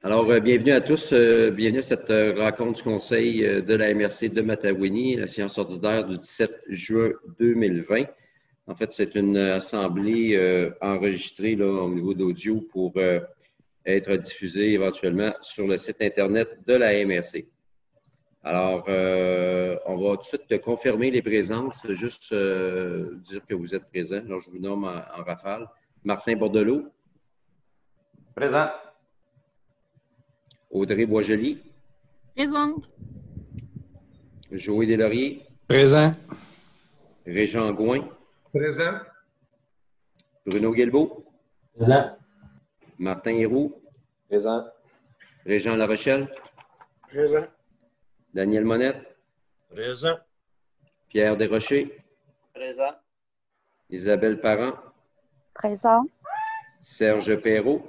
Alors, bienvenue à tous. Bienvenue à cette rencontre du Conseil de la MRC de Matawini, la séance ordinaire du 17 juin 2020. En fait, c'est une assemblée enregistrée là, au niveau d'audio pour être diffusée éventuellement sur le site Internet de la MRC. Alors, on va tout de suite confirmer les présences, juste dire que vous êtes présents. Alors, je vous nomme en rafale. Martin Bordelot. Présent. Audrey Boisjoli. Présente. Joël Deslauriers. Présent. Régent Gouin. Présent. Bruno Guilbeault. Présent. Martin Héroux. Présent. Régent La Rochelle. Présent. Daniel Monette. Présent. Pierre Desrochers. Présent. Isabelle Parent. Présent. Serge Perrault.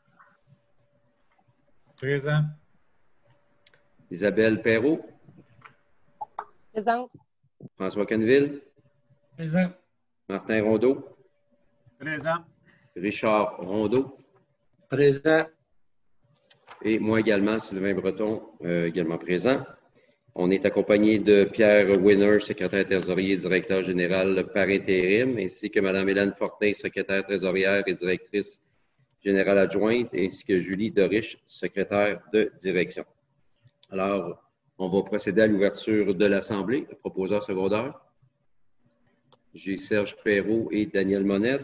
Présent. Isabelle Perrault. Présente. François Quenneville. Présent. Martin Rondeau. Présent. Richard Rondeau. Présent. Et moi également, Sylvain Breton, également présent. On est accompagné de Pierre Winner, secrétaire trésorier et directeur général par intérim, ainsi que Mme Hélène Fortin, secrétaire trésorière et directrice générale adjointe, ainsi que Julie Doriche, secrétaire de direction. Alors, on va procéder à l'ouverture de l'Assemblée. Le proposeur secondaire. J'ai Serge Perrault et Daniel Monette.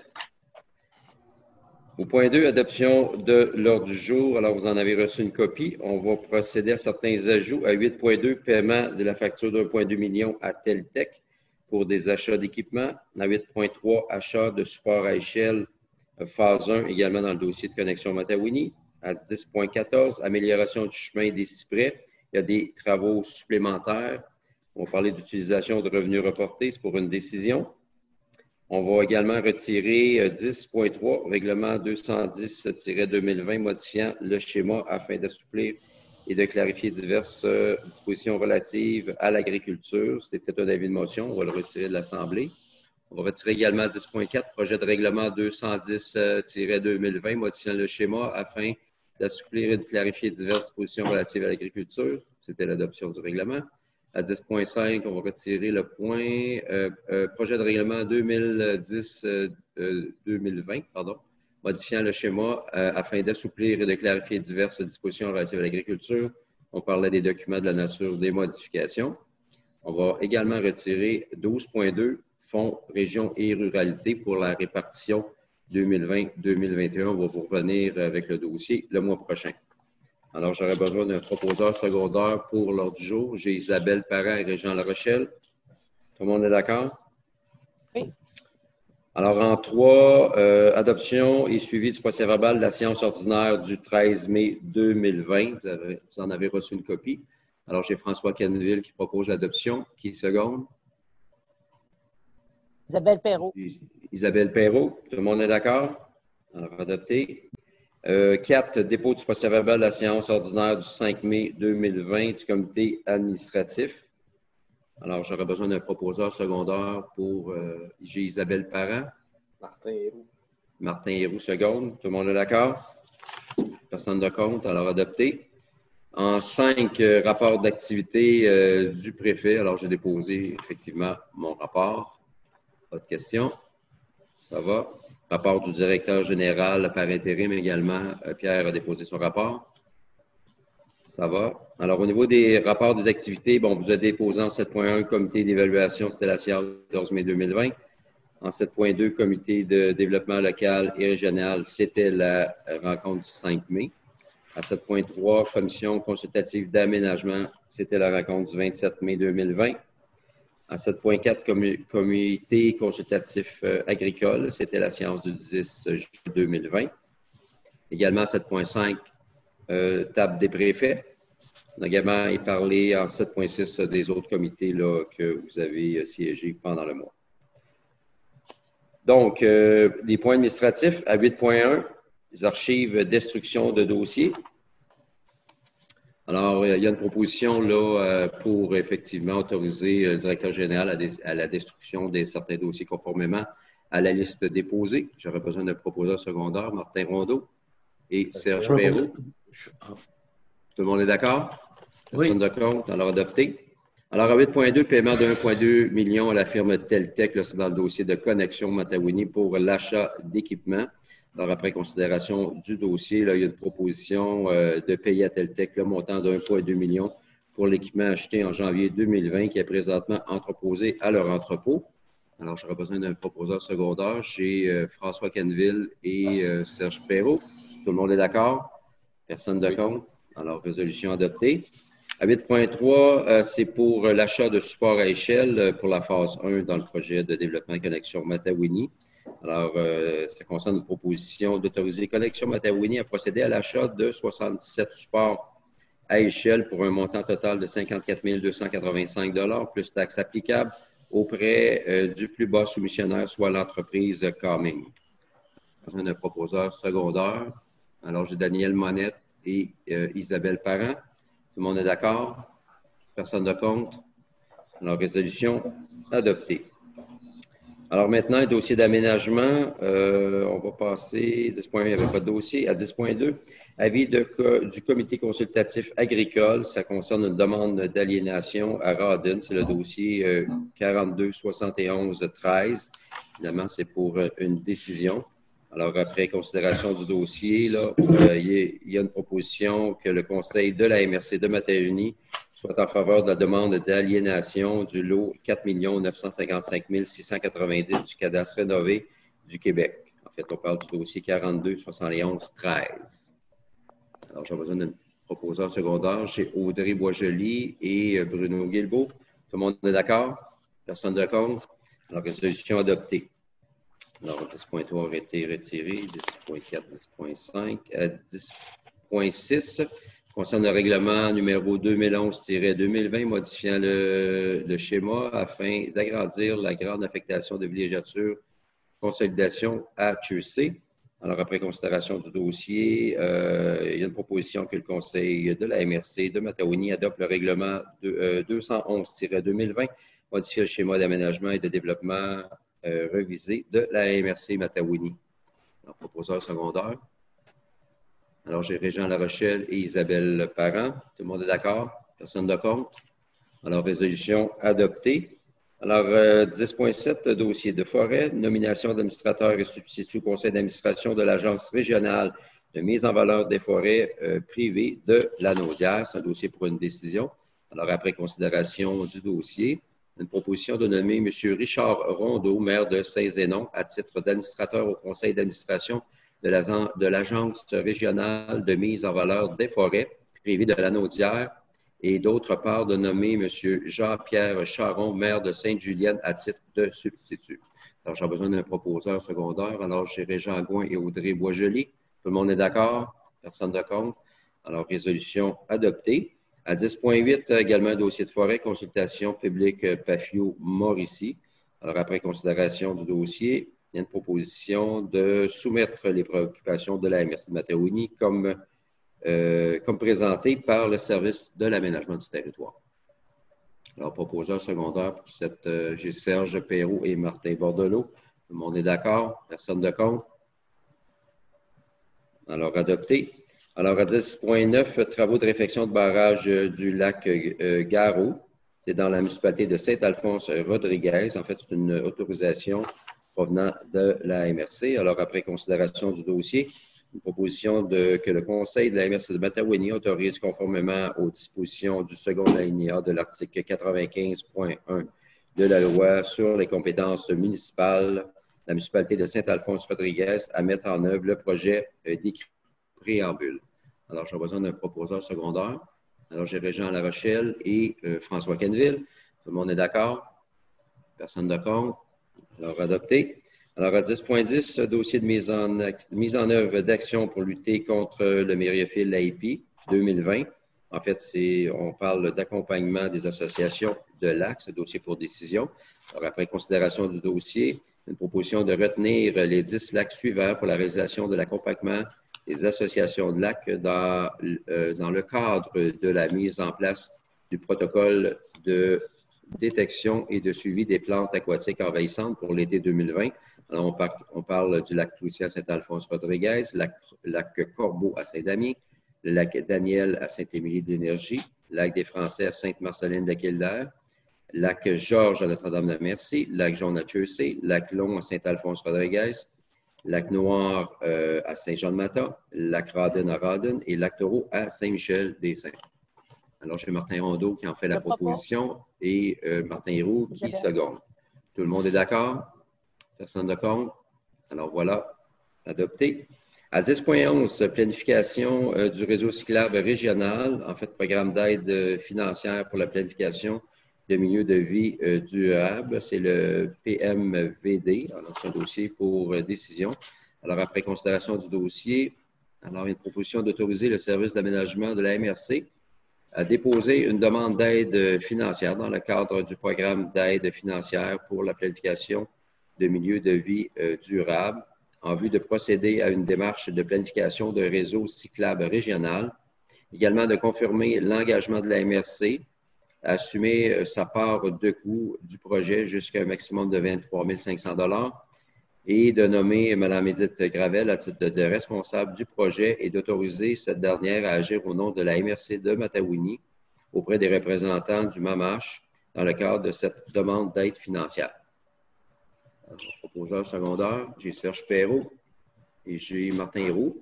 Au point 2, adoption de l'ordre du jour. Alors, vous en avez reçu une copie. On va procéder à certains ajouts. À 8.2, paiement de la facture d'1,2 million à Teltec pour des achats d'équipement. À 8.3, achat de support à échelle phase 1, également dans le dossier de connexion Matawini. À 10.14, amélioration du chemin des Cyprès. Il y a des travaux supplémentaires. On va parler d'utilisation de revenus reportés. C'est pour une décision. On va également retirer 10.3, règlement 210-2020, modifiant le schéma afin d'assouplir et de clarifier diverses dispositions relatives à l'agriculture. C'était un avis de motion. On va le retirer de l'Assemblée. On va retirer également 10.4, projet de règlement 210-2020, modifiant le schéma afin d'assouplir et de clarifier diverses dispositions relatives à l'agriculture. C'était l'adoption du règlement. À 10.5, on va retirer le point projet de règlement 2010-2020, modifiant le schéma afin d'assouplir et de clarifier diverses dispositions relatives à l'agriculture. On parlait des documents de la nature des modifications. On va également retirer 12.2, fonds région et ruralité pour la répartition 2020-2021. On va vous revenir avec le dossier le mois prochain. Alors, j'aurais besoin d'un proposeur secondaire pour l'ordre du jour. J'ai Isabelle Parent et Régent La Rochelle. Tout le monde est d'accord? Oui. Alors, en 3, adoption et suivi du procès-verbal de la séance ordinaire du 13 mai 2020. Vous en avez reçu une copie. Alors, j'ai François Quenneville qui propose l'adoption. Qui est seconde? Isabelle Perrault. Isabelle Perrault. Tout le monde est d'accord? Alors, adopté. 4, dépôt du procès-verbal de la séance ordinaire du 5 mai 2020 du comité administratif. Alors, j'aurais besoin d'un proposeur secondaire pour j'ai Isabelle Parent. Martin Héroux. Martin Héroux, seconde. Tout le monde est d'accord? Personne de compte, alors adopté. En 5, rapport d'activité du préfet. Alors, j'ai déposé effectivement mon rapport. Pas de questions. Ça va. Rapport du directeur général par intérim également. Pierre a déposé son rapport. Ça va. Alors, au niveau des rapports des activités, bon, vous avez déposé en 7.1 comité d'évaluation, c'était la séance du 14 mai 2020. En 7.2, comité de développement local et régional, c'était la rencontre du 5 mai. À 7.3, commission consultative d'aménagement, c'était la rencontre du 27 mai 2020. À 7.4, comité consultatif agricole, c'était la séance du 10 juillet 2020. Également à 7.5, table des préfets. On a également parlé en 7.6 des autres comités là, que vous avez siégé pendant le mois. Donc, des points administratifs à 8.1, les archives destruction de dossiers. Alors, il y a une proposition là, pour effectivement autoriser le directeur général à la destruction de certains dossiers conformément à la liste déposée. J'aurais besoin d'un proposeur secondaire, Martin Rondeau. et Serge Perrault. Tout le monde est d'accord? Personne de compte? Alors, adopté. Alors, à 8.2, paiement de 1,2 million à la firme Teltec, là, c'est dans le dossier de connexion Matawini pour l'achat d'équipements. Alors, après considération du dossier, là, il y a une proposition de payer à Teltec le montant de 1,2 million pour l'équipement acheté en janvier 2020 qui est présentement entreposé à leur entrepôt. Alors, j'aurais besoin d'un proposeur secondaire chez François Canville et Serge Perrault. Tout le monde est d'accord? Personne de compte? Alors, résolution adoptée. À 8.3, c'est pour l'achat de support à échelle pour la phase 1 dans le projet de développement Connexion Matawini. Alors, ça concerne une proposition d'autoriser Connexion Matawini à procéder à l'achat de 77 supports à échelle pour un montant total de 54 285 $ plus taxes applicables auprès du plus bas soumissionnaire, soit l'entreprise Coming. Besoin d'un proposeur secondaire. Alors, j'ai Daniel Monette et Isabelle Parent. Tout le monde est d'accord? Personne de compte? Alors, résolution adoptée. Alors maintenant, un dossier d'aménagement. On va passer, 10.1, il n'y avait pas de dossier. À 10.2, avis du comité consultatif agricole. Ça concerne une demande d'aliénation à Rawdon. C'est le dossier 42-71-13. Évidemment, c'est pour une décision. Alors, après considération du dossier, là, il y a une proposition que le conseil de la MRC de Matawini soit en faveur de la demande d'aliénation du lot 4 955 690 du cadastre rénové du Québec. En fait, on parle du dossier 42-71-13. Alors, j'ai besoin d'un proposeur secondaire. J'ai Audrey Boisjoli et Bruno Guilbeault. Tout le monde est d'accord? Personne de contre? Alors, résolution adoptée. Alors, 10.3 aurait été retiré, 10.4, 10.5, 10.6 concerne le règlement numéro 2011-2020 modifiant le schéma afin d'agrandir la grande affectation de villégiature consolidation HEC. Alors, après considération du dossier, il y a une proposition que le conseil de la MRC de Matawini adopte le règlement 211-2020 modifiant le schéma d'aménagement et de développement revisé de la MRC Matawini. Alors, proposeur secondaire. Alors, j'ai Régent Larochelle et Isabelle Parent. Tout le monde est d'accord? Personne de contre? Alors, résolution adoptée. Alors, 10.7, dossier de forêt, nomination d'administrateur et substitut au conseil d'administration de l'Agence régionale de mise en valeur des forêts privées de la Naudière. C'est un dossier pour une décision. Alors, après considération du dossier, une proposition de nommer M. Richard Rondeau, maire de Saint-Zénon, à titre d'administrateur au conseil d'administration de l'Agence régionale de mise en valeur des forêts privées de la Naudière et d'autre part de nommer M. Jean-Pierre Charon, maire de Sainte-Julienne, à titre de substitut. Alors, j'ai besoin d'un proposeur secondaire. Alors, j'ai Régent Gouin et Audrey Boisjoli. Tout le monde est d'accord? Personne de contre? Alors, résolution adoptée. À 10.8, également un dossier de forêt, consultation publique Pafio-Mauricie. Alors, après considération du dossier, il y a une proposition de soumettre les préoccupations de la MRC de Matawini comme présentées par le service de l'aménagement du territoire. Alors, proposeur secondaire pour cette, j'ai Serge Perrault et Martin Bordelot. Tout le monde est d'accord? Personne de contre? Alors, adopté. Alors, à 10.9, travaux de réfection de barrage du lac Garot. C'est dans la municipalité de Saint-Alphonse-Rodriguez. En fait, c'est une autorisation provenant de la MRC. Alors, après considération du dossier, une proposition que le conseil de la MRC de Matawini autorise conformément aux dispositions du second alinéa de l'article 95.1 de la loi sur les compétences municipales, la municipalité de Saint-Alphonse-Rodriguez à mettre en œuvre le projet décrit préambule. Alors, j'ai besoin d'un proposeur secondaire. Alors, j'ai Régent Larochelle et François Canville. Tout le monde est d'accord? Personne de contre? Alors, adopté. Alors, à 10.10, dossier de mise en œuvre d'actions pour lutter contre le myriaphile AIP 2020. En fait, on parle d'accompagnement des associations de lacs, ce dossier pour décision. Alors, après considération du dossier, une proposition de retenir les 10 lacs suivants pour la réalisation de l'accompagnement des associations de lacs dans le cadre de la mise en place du protocole de détection et de suivi des plantes aquatiques envahissantes pour l'été 2020. Alors, on parle du lac Cloutier à Saint-Alphonse-Rodriguez, lac Corbeau à Saint-Damien, le lac Daniel à Saint-Émilie-de-l'Énergie, lac des Français à Sainte-Marceline-de-Kildare, lac Georges à Notre-Dame-de-Merci, lac Jaune à Chaussée, lac Long à Saint-Alphonse-Rodriguez, lac Noir à Saint-Jean-de-Mata, lac Rawdon à Rawdon et lac Taureau à Saint-Michel-des-Saints. Alors, j'ai Martin Rondeau qui en fait la proposition et Martin Héroux qui seconde. Tout le monde est d'accord? Personne de contre? Alors, voilà, adopté. À 10.11, planification du réseau cyclable régional, en fait, programme d'aide financière pour la planification de milieu de vie durable. C'est le PMVD. Alors, c'est un dossier pour décision. Alors, après considération du dossier, alors, une proposition d'autoriser le service d'aménagement de la MRC à déposer une demande d'aide financière dans le cadre du programme d'aide financière pour la planification de milieu de vie durable en vue de procéder à une démarche de planification d'un réseau cyclable régional. Également, de confirmer l'engagement de la MRC à assumer sa part de coût du projet jusqu'à un maximum de 23 500 $ et de nommer Mme Édith Gravel à titre de responsable du projet et d'autoriser cette dernière à agir au nom de la MRC de Matawini auprès des représentants du MAMACH dans le cadre de cette demande d'aide financière. Alors, proposeur secondaire, j'ai Serge Perrault et j'ai Martin Héroux.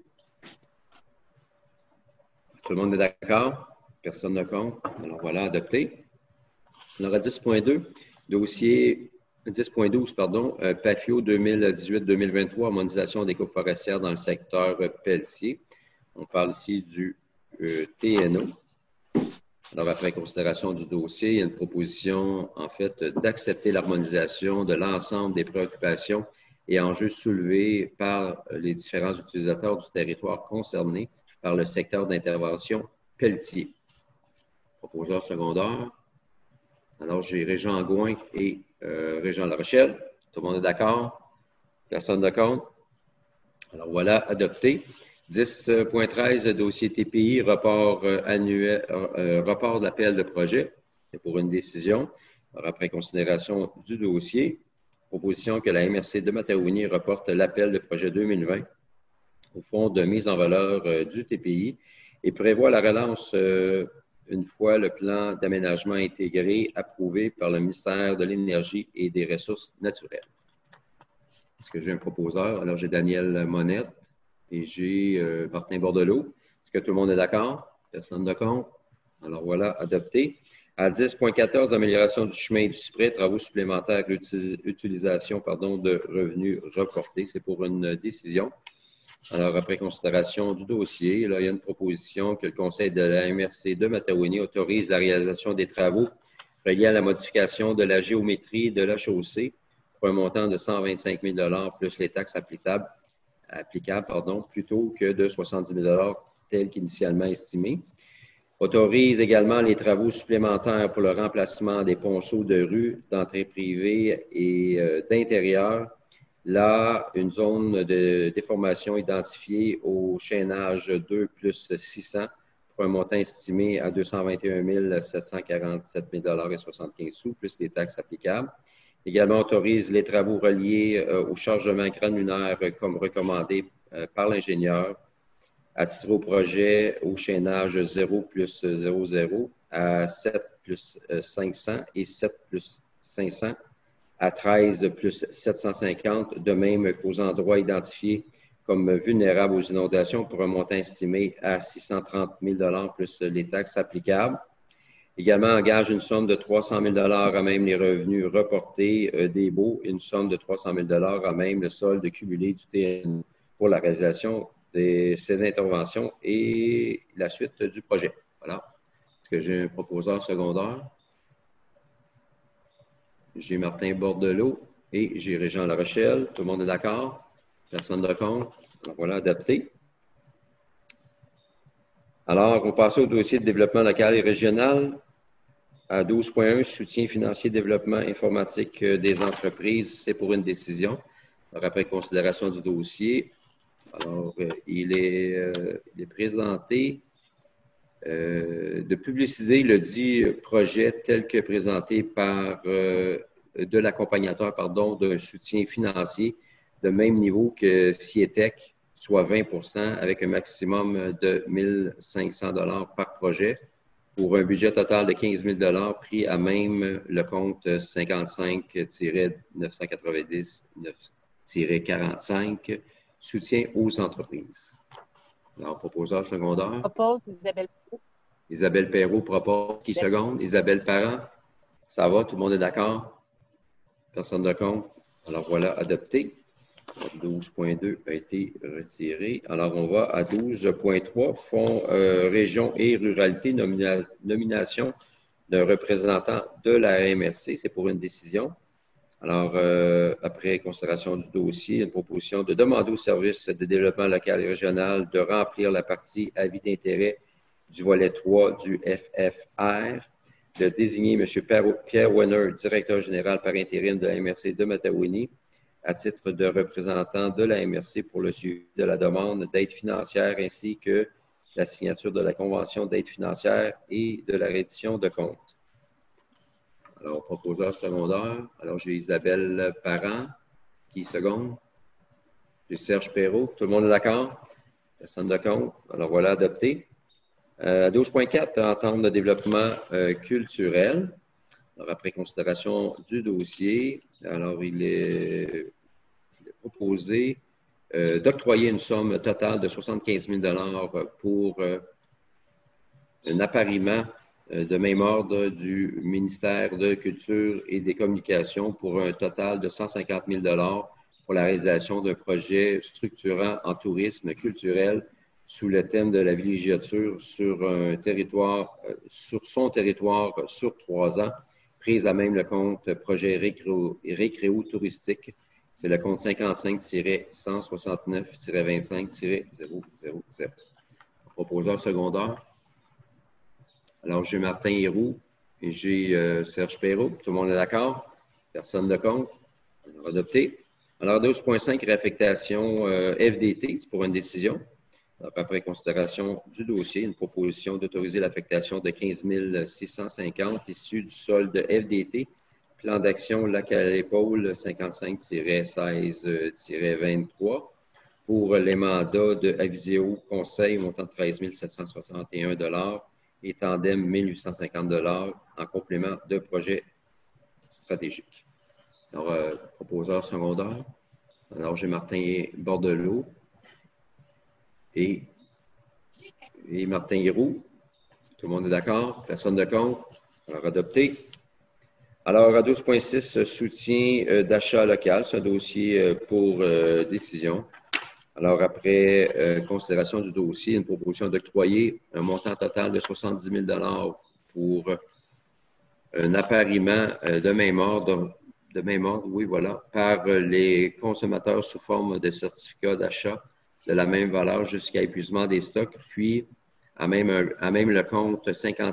Tout le monde est d'accord? Personne ne compte. Alors voilà, adopté. Alors à 10.2, dossier 10.12, pardon, PAFIO 2018-2023, harmonisation des coupes forestières dans le secteur Pelletier. On parle ici du TNO. Alors, après considération du dossier, il y a une proposition, en fait, d'accepter l'harmonisation de l'ensemble des préoccupations et enjeux soulevés par les différents utilisateurs du territoire concerné par le secteur d'intervention Pelletier. Proposeur secondaire. Alors, j'ai Régent Gouin et Régent La Rochelle. Tout le monde est d'accord? Personne de contre? Alors, voilà, adopté. 10.13, dossier TPI, rapport annuel, rapport d'appel de projet. C'est pour une décision. Alors, après considération du dossier, proposition que la MRC de Matawini reporte l'appel de projet 2020 au fonds de mise en valeur du TPI et prévoit la relance une fois le plan d'aménagement intégré approuvé par le ministère de l'Énergie et des Ressources naturelles. Est-ce que j'ai un proposeur? Alors, j'ai Daniel Monette et j'ai Martin Bordelot. Est-ce que tout le monde est d'accord? Personne de contre? Alors, voilà, adopté. À 10.14, amélioration du chemin du Cyprès, travaux supplémentaires, utilisation de revenus reportés. C'est pour une décision. Alors, après considération du dossier, là, il y a une proposition que le Conseil de la MRC de Matawini autorise la réalisation des travaux reliés à la modification de la géométrie de la chaussée pour un montant de 125 000 $ plus les taxes applicables, plutôt que de 70 000 $ tel qu'initialement estimé. Autorise également les travaux supplémentaires pour le remplacement des ponceaux de rue, d'entrée privée et d'intérieur. Là, une zone de déformation identifiée au chaînage 2 plus 600 pour un montant estimé à 221 747 $ et 75 sous, plus les taxes applicables. Également, autorise les travaux reliés au chargement granulaire comme recommandé par l'ingénieur, attitré au projet au chaînage 0 plus 00 à 7 plus 500 et 7 plus 500 à 13 plus 750, de même qu'aux endroits identifiés comme vulnérables aux inondations pour un montant estimé à 630 000 $ plus les taxes applicables. Également, engage une somme de 300 000 $ à même les revenus reportés des baux et une somme de 300 000 $ à même le solde cumulé du TNO pour la réalisation de ces interventions et la suite du projet. Voilà. Est-ce que j'ai un proposeur secondaire? J'ai Martin Bordelot et j'ai Régent La Rochelle. Tout le monde est d'accord? Personne de contre? Alors voilà, adapté. Alors, on passe au dossier de développement local et régional. À 12.1, soutien financier, développement informatique des entreprises, c'est pour une décision. Alors, après considération du dossier, alors, il est présenté de publiciser le dit projet tel que présenté par de l'accompagnateur d'un soutien financier de même niveau que CIETEC, soit 20 avec un maximum de 1 500 $ par projet pour un budget total de 15 000 $ pris à même le compte 55-990-9-45, soutien aux entreprises. Alors, proposeur secondaire. Propose Isabelle Perrault. Isabelle Perrault propose. Qui seconde? Isabelle Parent. Ça va? Tout le monde est d'accord? Personne de contre? Alors, voilà, adopté. 12.2 a été retiré. Alors, on va à 12.3, Fonds Région et Ruralité, nomination d'un représentant de la MRC. C'est pour une décision. Alors, après considération du dossier, une proposition de demander au service de développement local et régional de remplir la partie avis d'intérêt du volet 3 du FFR, de désigner M. Pierre Wenner, directeur général par intérim de la MRC de Matawinie, à titre de représentant de la MRC pour le suivi de la demande d'aide financière ainsi que la signature de la convention d'aide financière et de la reddition de comptes. Alors, proposeur secondaire. Alors, j'ai Isabelle Parent, qui seconde. J'ai Serge Perrault. Tout le monde est d'accord? Personne de contre. Alors, voilà, adopté. 12.4, entente de développement culturel. Alors, après considération du dossier, alors il est proposé d'octroyer une somme totale de 75 000 $ pour un appariement de même ordre du ministère de Culture et des Communications pour un total de 150 000 $ pour la réalisation d'un projet structurant en tourisme culturel sous le thème de la villégiature sur son territoire sur 3 ans, prise à même le compte projet récréo-touristique. C'est le compte 55-169-25-000. Proposeur secondaire. Alors, j'ai Martin Héroux et j'ai Serge Perrault. Tout le monde est d'accord? Personne de contre? Alors, adopté. Alors, 12.5, réaffectation FDT, c'est pour une décision. Alors, après considération du dossier, une proposition d'autoriser l'affectation de 15 650 issus du solde FDT, plan d'action Lac à l'épaule 55-16-23 pour les mandats de Avisio Conseil montant de 13 761 $ et Tandem 1 850 $ en complément de projets stratégiques. Alors, proposeur secondaire. Alors, j'ai Martin Bordelot et Martin Héroux. Tout le monde est d'accord? Personne de contre? Alors, adopté. Alors, à 12.6, soutien d'achat local. C'est un dossier pour décision. Alors, après considération du dossier, une proposition d'octroyer un montant total de 70 000 $ pour un appariement de même ordre, oui, voilà, par les consommateurs sous forme de certificats d'achat de la même valeur jusqu'à épuisement des stocks, puis à même le compte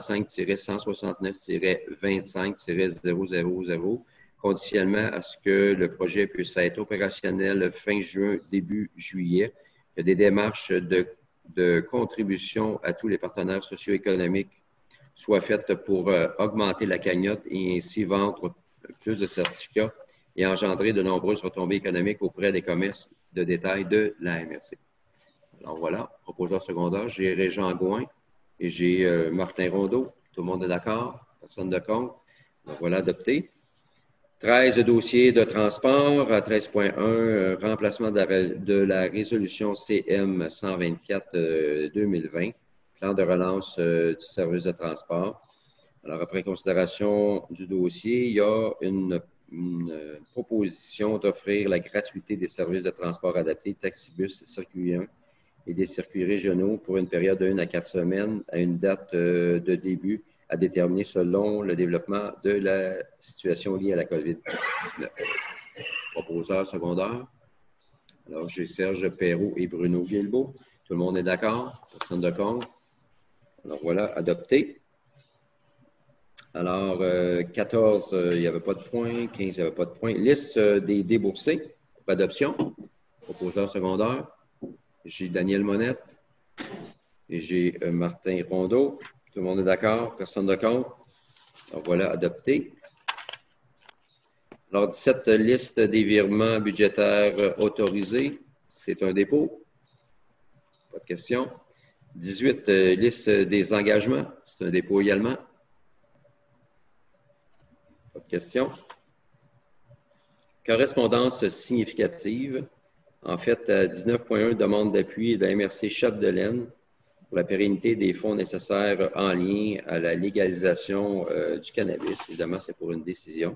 55-169-25-000, conditionnellement à ce que le projet puisse être opérationnel fin juin, début juillet. Il y a des démarches de contribution à tous les partenaires socio-économiques soient faites pour augmenter la cagnotte et ainsi vendre plus de certificats et engendrer de nombreuses retombées économiques auprès des commerces de détail de la MRC. Alors voilà, proposeur secondaire, j'ai Régent Gouin et j'ai Martin Rondeau. Tout le monde est d'accord? Personne de contre? Donc voilà, adopté. 13 dossiers de transport. À 13.1, remplacement de la résolution CM 124-2020, plan de relance du service de transport. Alors, après considération du dossier, il y a une proposition d'offrir la gratuité des services de transport adaptés, taxibus, circuit 1 et des circuits régionaux pour une période de 1 à 4 semaines à une date de début à déterminer selon le développement de la situation liée à la COVID-19. Proposeur secondaire. Alors, j'ai Serge Perrault et Bruno Guilbeault. Tout le monde est d'accord? Personne de contre? Alors, voilà, adopté. Alors, 14, il n'y avait pas de point. 15, il n'y avait pas de point. Liste des déboursés pour adoption. Proposeur secondaire. J'ai Daniel Monette. Et j'ai Martin Rondeau. Tout le monde est d'accord? Personne de contre? Alors voilà, adopté. Alors, 17 listes des virements budgétaires autorisés. C'est un dépôt. Pas de question. 18 listes des engagements. C'est un dépôt également. Pas de question. Correspondance significative. En fait, 19.1, demande d'appui de la MRC Chapdelaine pour la pérennité des fonds nécessaires en lien à la légalisation du cannabis. Évidemment, c'est pour une décision.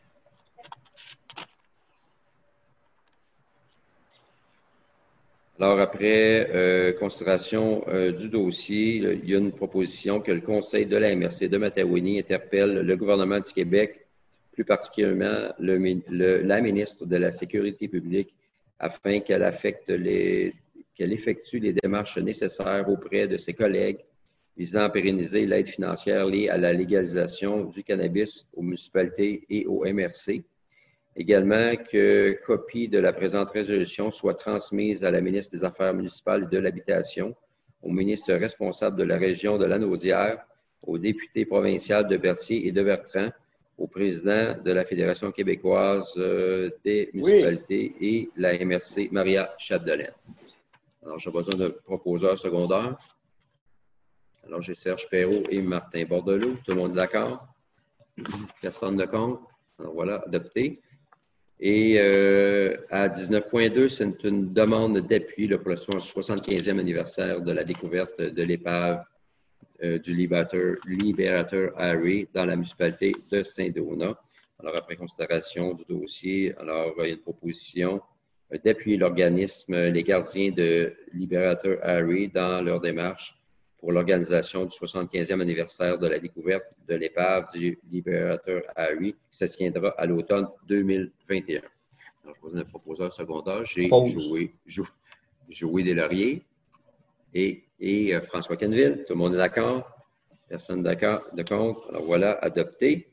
Alors, après considération du dossier, il y a une proposition que le Conseil de la MRC de Matawinie interpelle le gouvernement du Québec, plus particulièrement la ministre de la Sécurité publique, afin qu'elle effectue les démarches nécessaires auprès de ses collègues visant à pérenniser l'aide financière liée à la légalisation du cannabis aux municipalités et aux MRC. Également, que copie de la présente résolution soit transmise à la ministre des Affaires municipales et de l'Habitation, au ministre responsable de la région de Lanaudière, au député provincial de Berthier et de Bertrand, au président de la Fédération québécoise des municipalités et la MRC Maria Chapdelaine. Alors, j'ai besoin d'un proposeur secondaire. Alors, j'ai Serge Perrault et Martin Bordelot. Tout le monde est d'accord? Personne ne compte? Alors, voilà, adopté. Et à 19.2, c'est une demande d'appui pour le 75e anniversaire de la découverte de l'épave du libérateur Harry dans la municipalité de Saint-Donat. Alors, après considération du dossier, alors il y a une proposition d'appuyer l'organisme, les gardiens de libérateur Harry dans leur démarche pour l'organisation du 75e anniversaire de la découverte de l'épave du libérateur Harry, qui se tiendra à l'automne 2021. Alors, je pose un proposeur secondaire. J'ai Joey Deslauriers et François Quenneville. Tout le monde est d'accord? Personne d'accord de contre? Alors, voilà, adopté.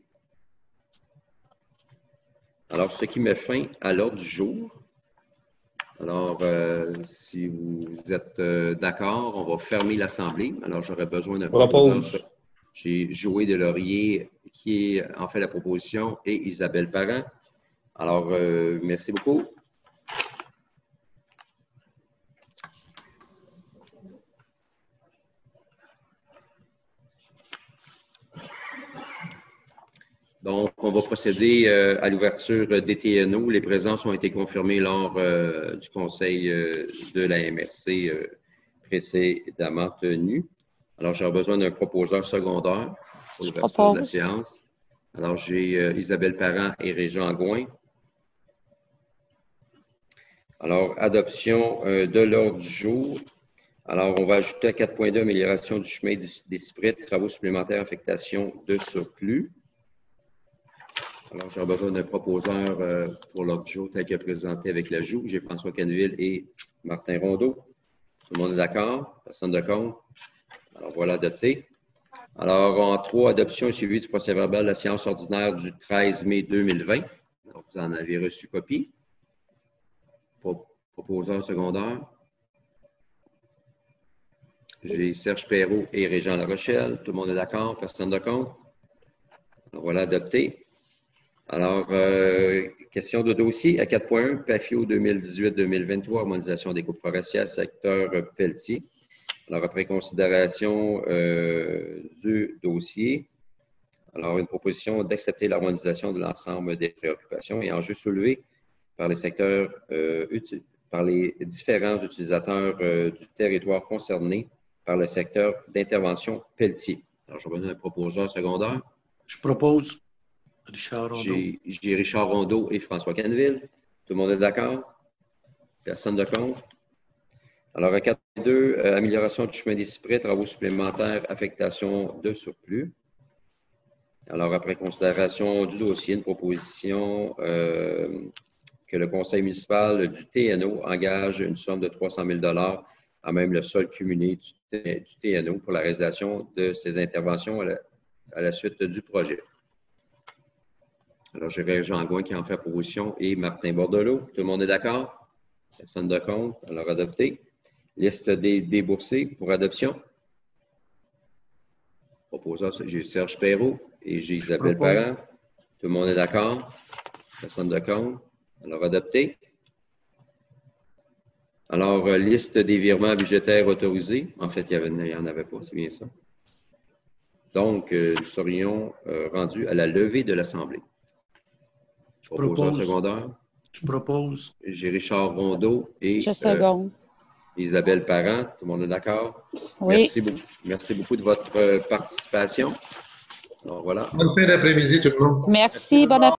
Alors, ce qui met fin à l'ordre du jour. Alors, si vous êtes d'accord, on va fermer l'Assemblée. Alors, j'aurais besoin d'un proposeur. J'ai Joey Deslauriers qui en fait la proposition et Isabelle Parent. Alors, merci beaucoup. Donc, on va procéder à l'ouverture des TNO. Les présences ont été confirmées lors du conseil de la MRC précédemment tenu. Alors, j'aurai besoin d'un proposeur secondaire pour l'ouverture de la séance. Alors, j'ai Isabelle Parent et Régent Gouin. Alors, adoption de l'ordre du jour. Alors, on va ajouter à 4.2, amélioration du chemin des cyprès, travaux supplémentaires, affectation de surplus. Alors, j'ai besoin d'un proposeur pour l'ordre du jour tel que présenté avec l'ajout. J'ai François Quenneville et Martin Rondeau. Tout le monde est d'accord? Personne de contre? Alors, voilà, adopté. Alors, en 3, adoption et suivi du procès-verbal de la séance ordinaire du 13 mai 2020. Alors, vous en avez reçu copie. Proposeur secondaire. J'ai Serge Perrault et Régent Larochelle. Tout le monde est d'accord? Personne de contre? Alors, voilà, adopté. Alors, question de dossier à 4.1, PAFIO 2018-2023, harmonisation des coupes forestières, secteur Pelletier. Alors, après considération du dossier, alors une proposition d'accepter l'harmonisation de l'ensemble des préoccupations et enjeux soulevés par les secteurs, par les différents utilisateurs du territoire concerné par le secteur d'intervention Pelletier. Alors, je vais donner un proposeur secondaire. Je propose Richard Rondeau. J'ai Richard Rondeau et François Quenneville. Tout le monde est d'accord? Personne de contre? Alors, à 4.2, amélioration du chemin des cyprès, travaux supplémentaires, affectation de surplus. Alors, après considération du dossier, une proposition que le conseil municipal du TNO engage une somme de 300 000 $ à même le solde cumulé du TNO pour la réalisation de ces interventions à la suite du projet. Alors, j'ai Régent Gouin qui en fait proposition et Martin Bordelot. Tout le monde est d'accord? Personne de contre? Alors, adopté. Liste des déboursés pour adoption. Proposeur, j'ai Serge Perrault et j'ai Isabelle propose. Parent. Tout le monde est d'accord? Personne de contre? Alors, adopté. Alors, liste des virements budgétaires autorisés. En fait, il n'y en avait pas, c'est bien ça. Donc, nous serions rendus à la levée de l'Assemblée. Proposeur secondaire. Tu proposes. J'ai Richard Rondeau et Je seconde. Isabelle Parent. Tout le monde est d'accord? Oui. Merci beaucoup de votre participation. Alors, voilà. Bonne fin d'après-midi, tout le monde. Merci. Bon après-midi.